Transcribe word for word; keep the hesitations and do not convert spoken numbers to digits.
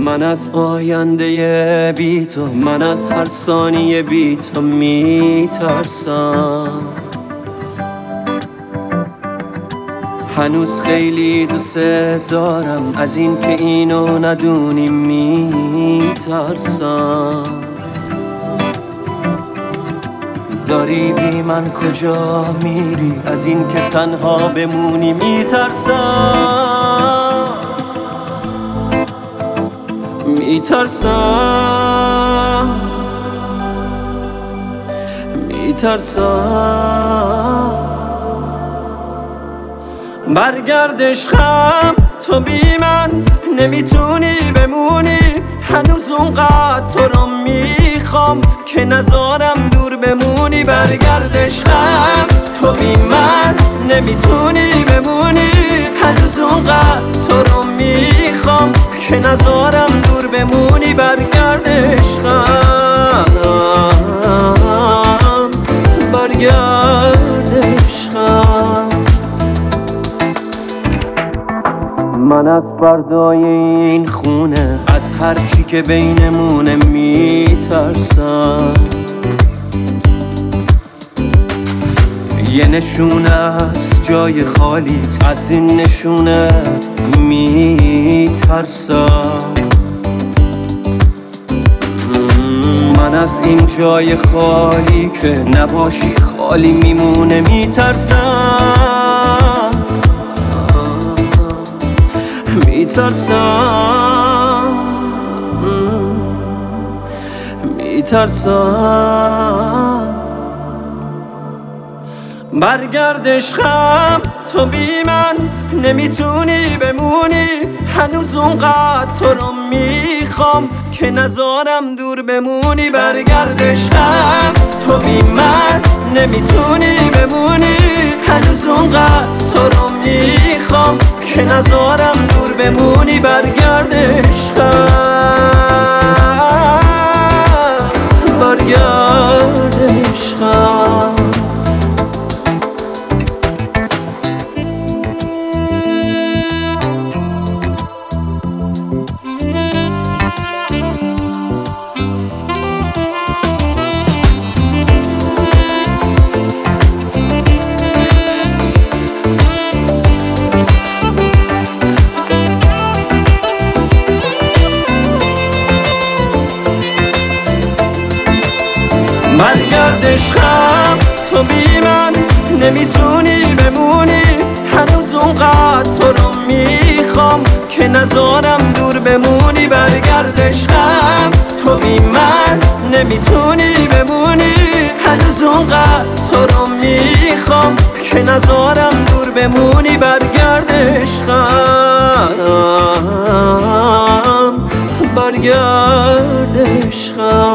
من از آینده بی تو، من از هر ثانیه بی تو میترسم. هنوز خیلی دوست دارم، از این که اینو ندونی میترسم. داری بی من کجا میری، از این که تنها بمونی میترسم. میترسم میترسم برگرد عشقم، تو بی من نمیتونی بمونی. هنوز اونقدر تو رو میخوام که نذارم دور بمونی. برگرد عشقم، تو بی من نمیتونی بمونی. هنوز اونقدر تو رو میخوام که نذارم دور بمونی. برگرد عشقم، برگرد عشقم. من از فردای این خونه، از هر چی که بینمونه میترسم. یه نشونه از جای خالیت، از این نشونه میترسم. من از این جای خالی که نباشی خالی میمونه میترسم. میترسم میترسم برگرد عشقم، تو بی من نمیتونی بمونی. هنوز اونقدر تو رو میخوام که نذارم دور بمونی. برگرد عشقم، تو بی من نمیتونی بمونی. هنوز اونقدر تو رو میخوام که نذارم دور بمونی. برگرد عشقم، برگرد عشقم. برگرد عشقم، تو بی من نمیتونی بمونی. هنوز اونقدر تو رو میخوام که نذارم دور بمونی. برگرد عشقم، تو بی من نمیتونی بمونی. هنوز اونقدر تو رو میخوام که نذارم دور بمونی. برگرد عشقم، برگرد عشقم.